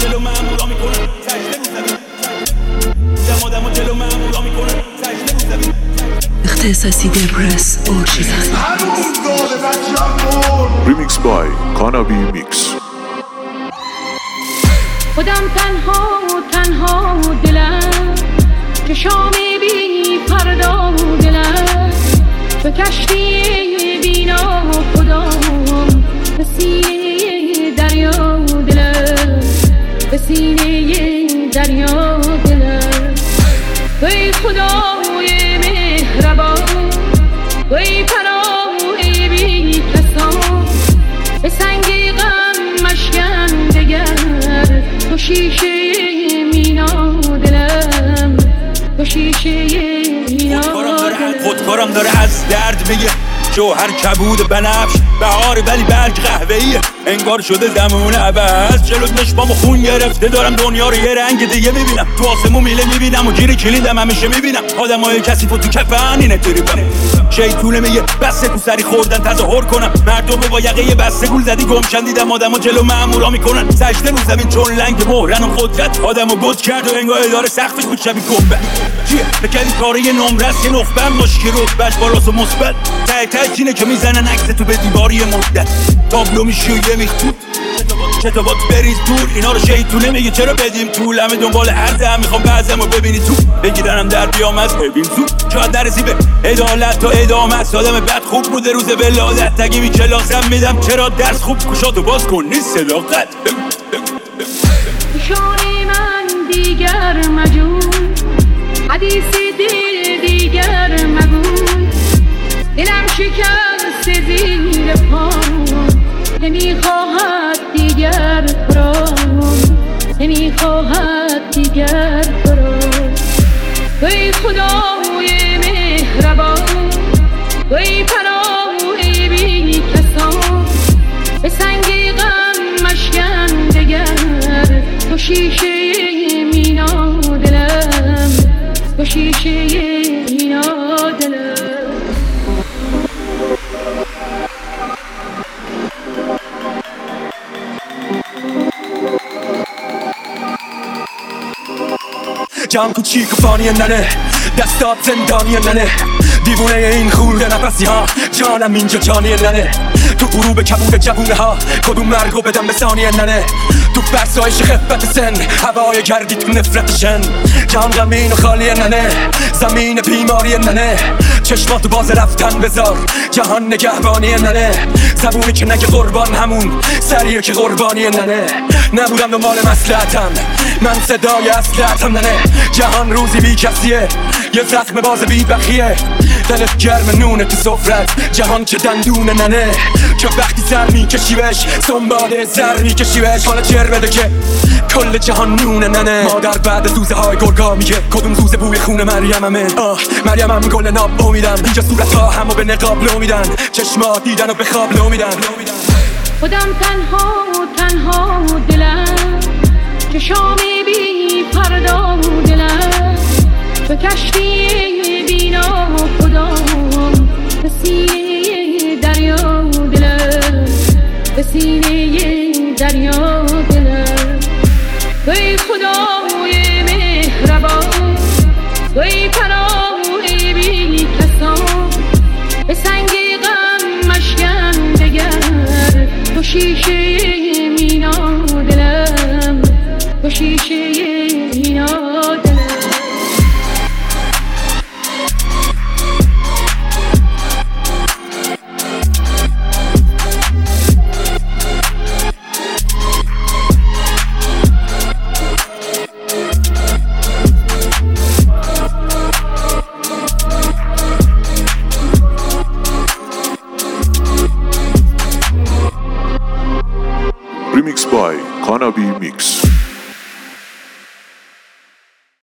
جلو مامورا میکنن سجده رو زمین آدمو جلو مامورا میکنن سجده رو زمین اختصاصی دبرس اورشیزان Remix by Kanabi Mix. خودم تنها دلم که شامی بی فردا دلم به کشتی بینا خودم به سینه دریا دلم به سینه دریا دلم ای خدای مهربان ای پناه بی کسان به سنگ غم مشکن دگر تو شیشه مینا دلم تو شیشه مینا دلم خودکارم داره از درد میگه جوهر کبود بنفش بهار ولی برگ قهوه‌ایه انگار شده زمان عوض جلوت مشبامو خون گرفته دارم دنیا رو یه رنگ دیگه میبینم تو آسمون میله میبینم و گیر کلیدم همیشه میبینم آدمای کسی تو کفن اینه تریبم شیطونه میگه بسه تو سری خوردن تظاهر کنم مردم رو با یقه بسته گول زدی گمشن دیدم آدمو جلو مامورا میکنن سجده رو زمین چون لنگ مهرن و قدرت آدمو بد کرد و انگار اداره سختش بود شبیه گنبد چیه بکلی کاره یه نمره است یه نخبه مشکی رتبهش بالاست و مثبت ته اینه که میزنن عکس تو به دیواری مدت تابلو میشی و یه میخ کتابات بریز دور اینا رو شیطونه میگه چرا بدیم طول همه دنبال عرضه هم میخوام بعضمو ببینی تو بگیرنم در بیام از ببین زود شاید نرسی به عدالت تا ادامه است آدم بد خوب بوده روز ولادت تگی بی کلاسم میدم چرا درس خوب گوشاتو باز کن نیست صداقت شانی من دیگر مجون حدیث دل دیگر مگون دلم شکست زیر پام نمیخواهد دیگر فرام نمیخواهد دیگر فرام ای خدای مهربان ای پناه بی کسان به سنگ غم مشکن دگر تو شیشه مینا دلم تو شیشه مینا دلم جام کوچیک و فانی ننه دستات زندانی ننه دیوونه این خورده نفسی ها جانم اینجا جانی ننه تو غروب کبود جوونه ها کدوم مرگو بدم به ثانیه ننه تو فرسایش خفت سن هوای گردی تو نفرتشن جان غمین و خالی ننه زمین بیماری ننه چشماتو باز رفتن بذار جهان نگهبانی ننه زبونی که نگه قربان همون سریه که قربانی ننه نبودم دنبال مصلحتم من صدای اصلحتم ننه جهان روزی بی کسیه یه زخم باز بی بخیه دلت گرم نونه تو سفرت جهان که دندونه ننه که وقتی سر میکشیوش سنباله زر میکشیوش حالا چر بده که کل جهان نونه ننه مادر بعد زوزه های گرگا میگه کدوم زوزه بوی خون مریممه مریمم گل ناب امیدم اینجا صورت ها همو به نقاب لو میدن چشما دیدن و به خواب لو میدن خودم تنها دلم که شامی بی فردا دلم به کشتی بینا خودم به سینه دریا دلم به سینه دریا دلم ای خدای مهربان ای پناه بی کسان به سنگ غم مشکن دگر تو شیشه مینا دلم تو شیشه مینا دلم Remix by Kanabi Mix.